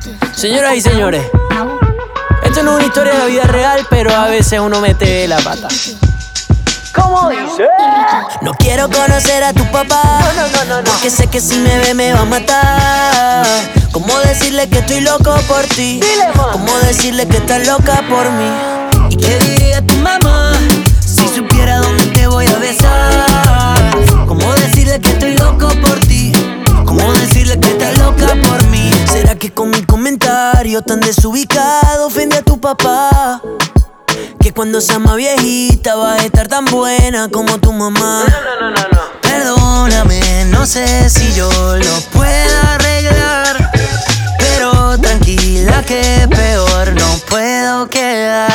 Señoras y señores, esto no es una historia de la vida real, pero a veces uno mete la pata. ¿Cómo dice? No quiero conocer a tu papá, no, porque sé que si me ve me va a matar. ¿Cómo decirle que estoy loco por ti? ¿Cómo decirle que estás loca por mí? ¿Y qué diría tu mamá si supiera dónde te voy a besar? ¿Cómo decirle que estoy loco por ti? ¿Cómo decirle que estás loca por mí? ¿Será que con mi comentario tan desubicado ofende a tu papá? Que cuando sea más viejita va a estar tan buena como tu mamá. No. Perdóname, no sé si yo lo pueda arreglar, pero tranquila que peor no puedo quedar.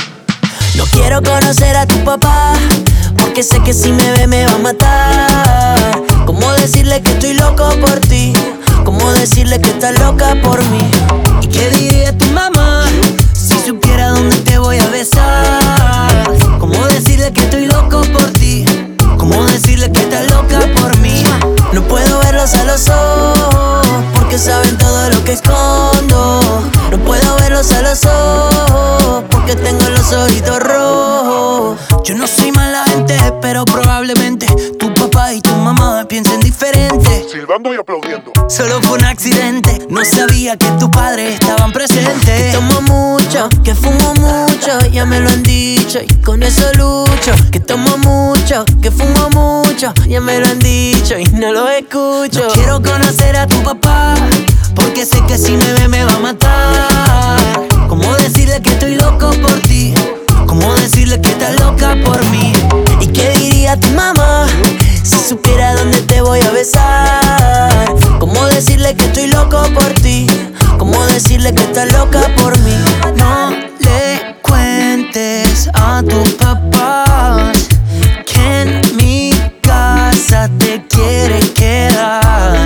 No quiero conocer a tu papá, porque sé que si me ve me va a matar. ¿Cómo decirle que estoy loco por ti? ¿Cómo decirle que estás loca por mí? ¿Y qué diría tu mamá si supiera dónde te voy a besar? ¿Cómo decirle que estoy loco por ti? ¿Cómo decirle que estás loca por mí? No puedo verlos a los ojos, porque saben todo lo que escondo. No puedo verlos a los ojos, porque tengo los ojitos rojos. Yo no soy mala gente, pero probablemente tu papá y tu mamá piensen diferente. Silbando y aplaudiendo. Solo fue un accidente, no sabía que tus padres estaban presentes. Que tomo mucho, que fumo mucho, ya me lo han dicho y con eso lucho. Que tomo mucho, que fumo mucho, ya me lo han dicho y no lo escucho. No quiero conocer a tu papá, porque sé que si me ve me va a matar. ¿Cómo decirle que estoy loco por ti? ¿Cómo decirle que estás loca por mí? ¿Y qué diría tu mamá si supiera dónde te voy a besar? ¿Cómo decirle que estoy loco por ti? ¿Cómo decirle que estás loca por mí? No le cuentes a tus papás que en mi casa te quieres quedar.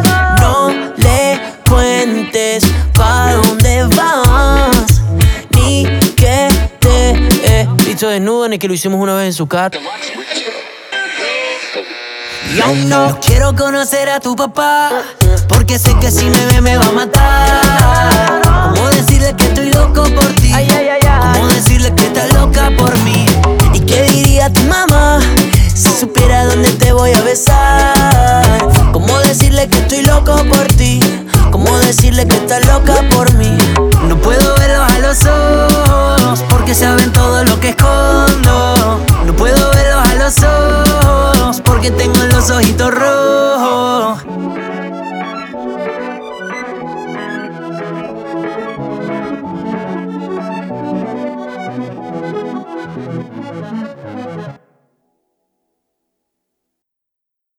No le cuentes pa' dónde vas, ni que te he visto desnudo, ni que lo hicimos una vez en su casa. No quiero conocer a tu papá, porque sé que si me ve me va a matar. ¿Cómo decirle que estoy loco por ti? ¿Cómo decirle que estás loca por mí? ¿Y qué diría tu mamá si supiera dónde te voy a besar? ¿Cómo decirle que estoy loco por ti? ¿Cómo decirle que estás loca por mí? No puedo verlos a los ojos, porque saben todo lo que escondo. No puedo verlos a los ojos, porque tengo los ojitos rojos.